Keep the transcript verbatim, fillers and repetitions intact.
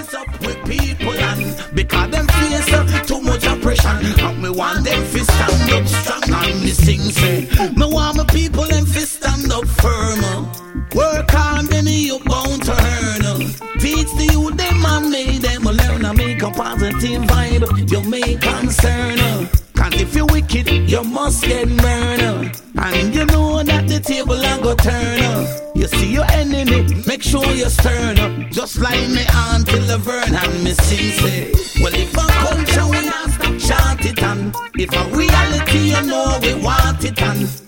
mess up with people and because them face uh, too much oppression. And me want them to stand up strong and me sing say, me want my people them to stand up firm. Work hard then you bound to earn. Teach the youth them and make them learn and make a positive vibe. You make concern. Cause if you're wicked, you must get burned. And you know that the table a go turn. You see your enemy, make sure you stern. Just like me Auntie Laverne and me sing say, well if a culture we have to chant it on, if a reality you know we want it on.